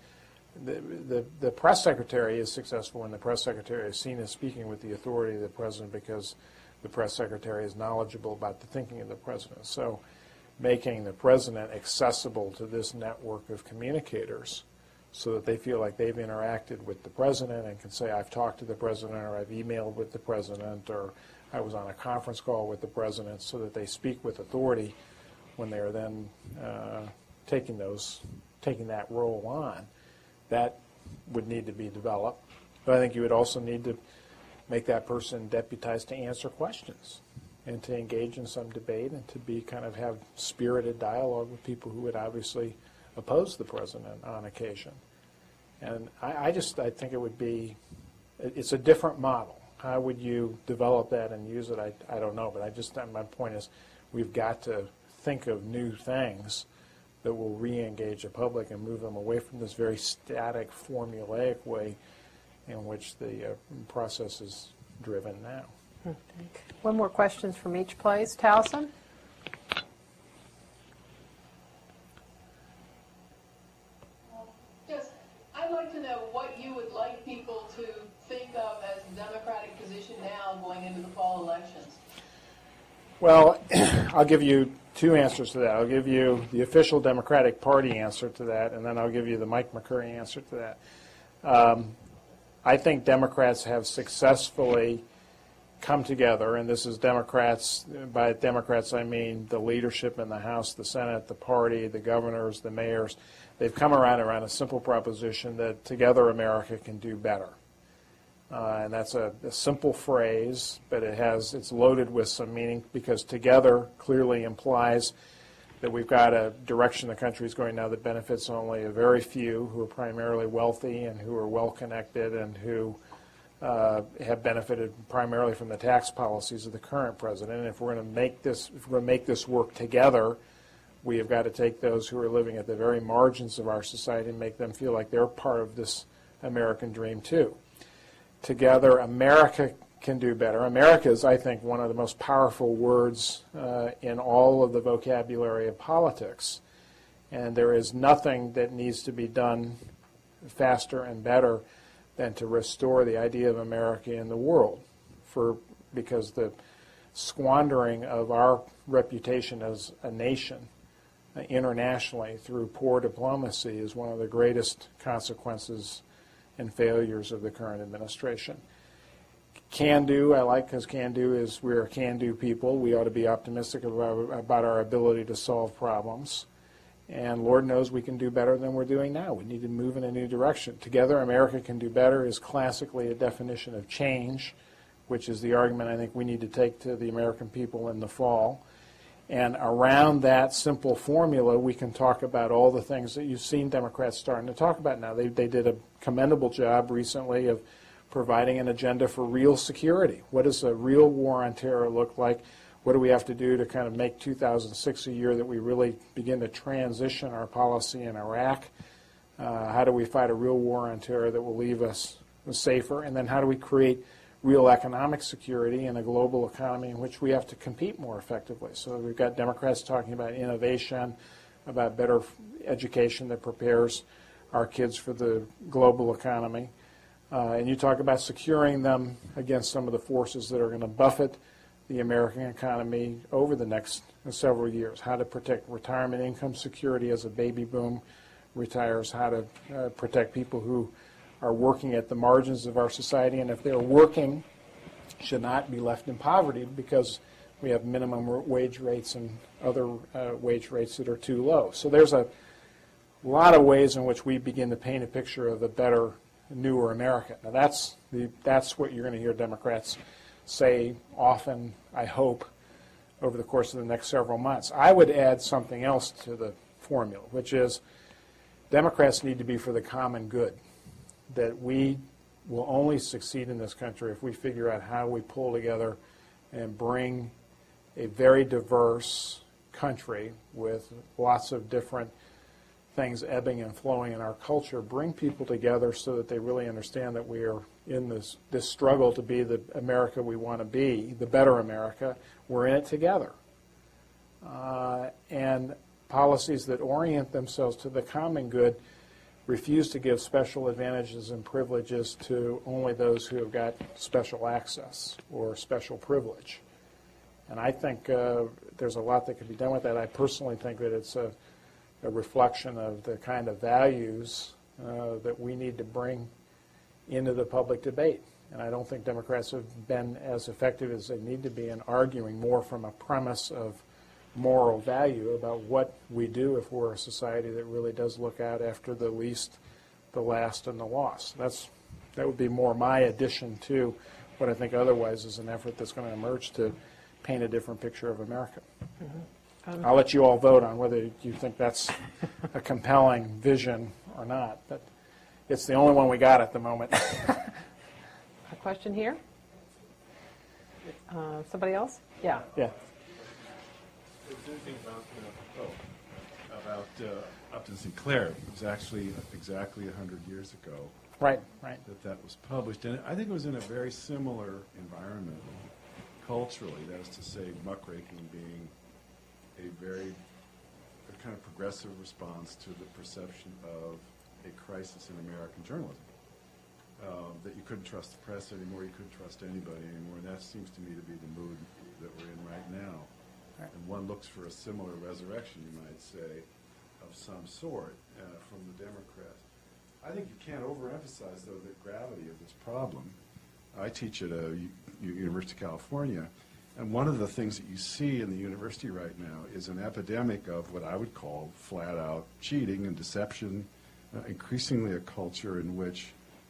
the press secretary is successful when the press secretary is seen as speaking with the authority of the president because the press secretary is knowledgeable about the thinking of the president. So making the president accessible to this network of communicators so that they feel like they've interacted with the president and can say, I've talked to the president, or I've emailed with the president, or I was on a conference call with the president, so that they speak with authority when they're then taking that role on. That would need to be developed. But I think you would also need to make that person deputized to answer questions and to engage in some debate and to be kind of have spirited dialogue with people who would obviously oppose the president on occasion. And I think it would be, it's a different model. How would you develop that and use it? I don't know, but my point is we've got to think of new things that will re-engage the public and move them away from this very static, formulaic way in which the process is driven now. One more questions from each place. Towson? Yes, I'd like to know what you would like people to think of as the Democratic position now going into the fall elections. Well, I'll give you two answers to that. I'll give you the official Democratic Party answer to that, and then I'll give you the Mike McCurry answer to that. I think Democrats have successfully come together, and this is Democrats. By Democrats, I mean the leadership in the House, the Senate, the party, the governors, the mayors. They've come around a simple proposition that together America can do better. And that's a simple phrase, but it's loaded with some meaning because together clearly implies that we've got a direction the country is going now that benefits only a very few who are primarily wealthy and who are well connected and who have benefited primarily from the tax policies of the current president. And if we're going to make this work together, we have got to take those who are living at the very margins of our society and make them feel like they're part of this American dream too. Together, America can do better. America is, I think, one of the most powerful words in all of the vocabulary of politics. And there is nothing that needs to be done faster and better than to restore the idea of America in the world, because the squandering of our reputation as a nation internationally through poor diplomacy is one of the greatest consequences and failures of the current administration. Can do, I like, because can do is we're a can do people. We ought to be optimistic about our ability to solve problems. And Lord knows we can do better than we're doing now. We need to move in a new direction. Together, America can do better is classically a definition of change, which is the argument I think we need to take to the American people in the fall. And around that simple formula, we can talk about all the things that you've seen Democrats starting to talk about now. They did a commendable job recently of providing an agenda for real security. What does a real war on terror look like? What do we have to do to kind of make 2006 a year that we really begin to transition our policy in Iraq? How do we fight a real war on terror that will leave us safer? And then how do we create real economic security in a global economy in which we have to compete more effectively? So we've got Democrats talking about innovation, about better education that prepares our kids for the global economy. And you talk about securing them against some of the forces that are going to buffet the American economy over the next several years, how to protect retirement income security as a baby boom retires, how to protect people who are working at the margins of our society, and if they're working, should not be left in poverty because we have minimum wage rates and other wage rates that are too low. So there's a lot of ways in which we begin to paint a picture of a better, newer America. Now that's what you're going to hear Democrats say often, I hope, over the course of the next several months. I would add something else to the formula, which is Democrats need to be for the common good, that we will only succeed in this country if we figure out how we pull together and bring a very diverse country with lots of different things ebbing and flowing in our culture, bring people together so that they really understand that we are in this struggle to be the America we want to be, the better America. We're in it together. And policies that orient themselves to the common good refuse to give special advantages and privileges to only those who have got special access or special privilege. And I think there's a lot that can be done with that. I personally think that it's a reflection of the kind of values that we need to bring into the public debate. And I don't think Democrats have been as effective as they need to be in arguing more from a premise of moral value about what we do if we're a society that really does look out after the least, the last, and the lost. That would be more my addition to what I think otherwise is an effort that's going to emerge to paint a different picture of America. Mm-hmm. I'll let you all vote on whether you think that's a compelling vision or not, but it's the only one we got at the moment. A question here? Somebody else? Yeah. Yeah. If there's anything about Upton Sinclair, it was actually exactly 100 years ago. Right. That was published, and I think it was in a very similar environment culturally. That is to say, muckraking being a kind of progressive response to the perception of a crisis in American journalism. That you couldn't trust the press anymore, you couldn't trust anybody anymore, and that seems to me to be the mood that we're in right now. Right. And one looks for a similar resurrection, you might say, of some sort from the Democrats. I think you can't overemphasize, though, the gravity of this problem. I teach at University of California, and one of the things that you see in the university right now is an epidemic of what I would call flat-out cheating and deception, increasingly a culture in which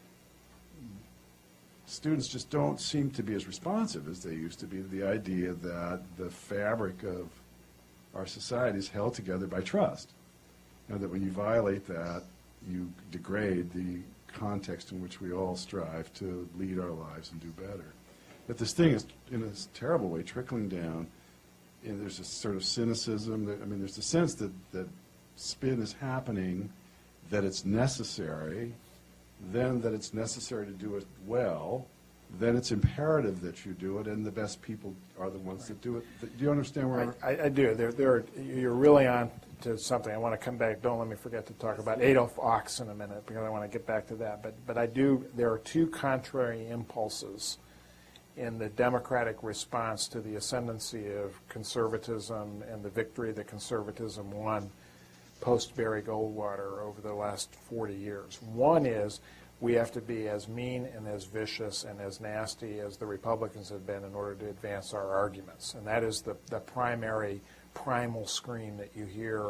students just don't seem to be as responsive as they used to be to the idea that the fabric of our society is held together by trust. That when you violate that, you degrade the context in which we all strive to lead our lives and do better. But this thing is, in a terrible way, trickling down, and there's a sort of cynicism. There's a sense that spin is happening, that it's necessary, then that it's necessary to do it well, then it's imperative that you do it, and the best people are the ones that do it. Do you understand where I do. You're really on to something. I want to come back. Don't let me forget to talk about Adolf Ochs in a minute, because I want to get back to that. But I do. There are two contrary impulses in the democratic response to the ascendancy of conservatism and the victory that conservatism won post-Barry Goldwater over the last 40 years. One is we have to be as mean and as vicious and as nasty as the Republicans have been in order to advance our arguments. And that is the primal scream that you hear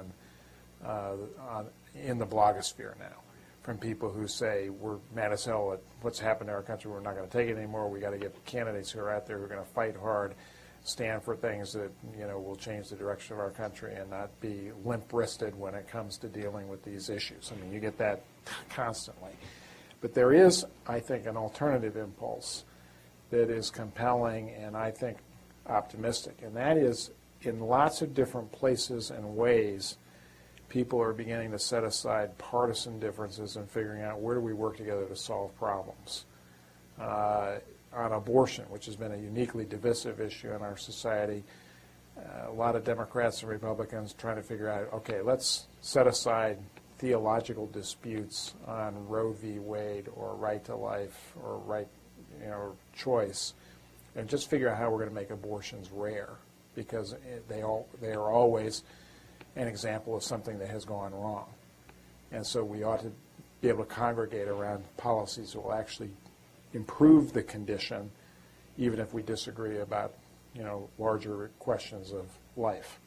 in the blogosphere now from people who say we're mad as hell at what's happened to our country, we're not going to take it anymore, we got to get candidates who are out there who are going to fight hard, stand for things that will change the direction of our country and not be limp-wristed when it comes to dealing with these issues. I mean, you get that constantly. But there is, I think, an alternative impulse that is compelling and I think optimistic, and that is in lots of different places and ways people are beginning to set aside partisan differences and figuring out where do we work together to solve problems. On abortion, which has been a uniquely divisive issue in our society, a lot of Democrats and Republicans trying to figure out, okay, let's set aside theological disputes on Roe v. Wade or right to life or right, choice, and just figure out how we're going to make abortions rare, because they are always an example of something that has gone wrong. And so we ought to be able to congregate around policies that will actually improve the condition, even if we disagree about, larger questions of life.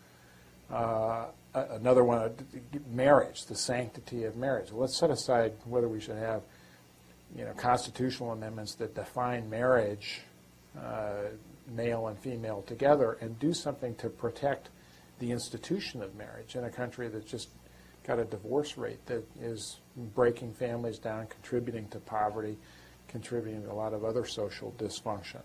Another one, marriage, the sanctity of marriage. Let's set aside whether we should have, constitutional amendments that define marriage, male and female together, and do something to protect the institution of marriage in a country that just got a divorce rate that is breaking families down, contributing to poverty, contributing to a lot of other social dysfunction.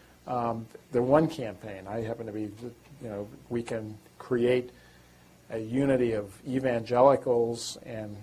The One campaign, I happen to be, we can create a unity of evangelicals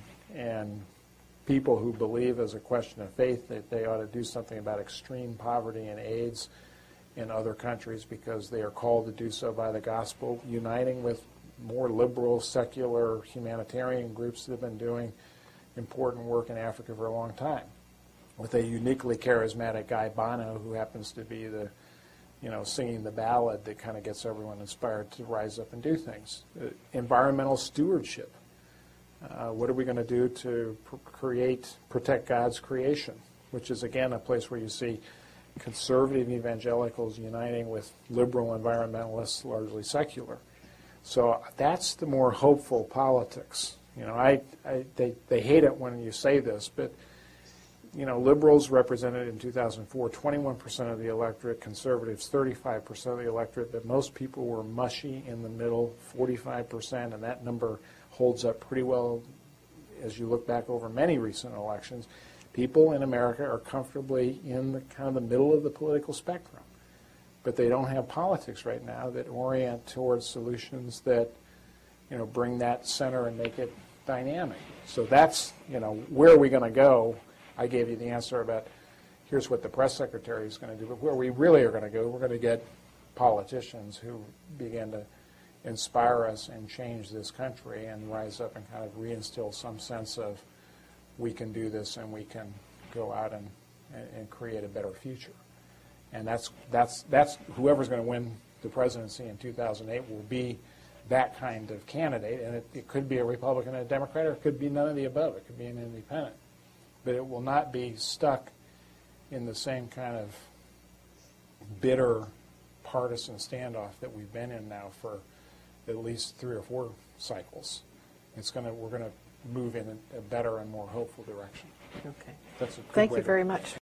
and people who believe as a question of faith that they ought to do something about extreme poverty and AIDS in other countries because they are called to do so by the gospel, uniting with more liberal, secular, humanitarian groups that have been doing important work in Africa for a long time, with a uniquely charismatic Guy Bono who happens to be the, singing the ballad that kind of gets everyone inspired to rise up and do things. Environmental stewardship. What are we going to do to protect God's creation, which is, again, a place where you see conservative evangelicals uniting with liberal environmentalists, largely secular. So that's the more hopeful politics. They hate it when you say this, but liberals represented in 2004 21% of the electorate, conservatives 35% of the electorate, but most people were mushy in the middle, 45%, and that number holds up pretty well as you look back over many recent elections. People in America are comfortably in the kind of the middle of the political spectrum, but they don't have politics right now that orient towards solutions that bring that center and make it dynamic. So that's where are we going to go? I gave you the answer about here's what the press secretary is going to do, but where we really are going to go, we're going to get politicians who begin to inspire us and change this country and rise up and kind of reinstill some sense of we can do this and we can go out and create a better future. And that's whoever's going to win the presidency in 2008 will be that kind of candidate, and it could be a Republican and a Democrat, or it could be none of the above. It could be an independent. But it will not be stuck in the same kind of bitter partisan standoff that we've been in now for at least 3 or 4 cycles. We're going to move in a better and more hopeful direction. Okay. That's a good Thank way you to- very much.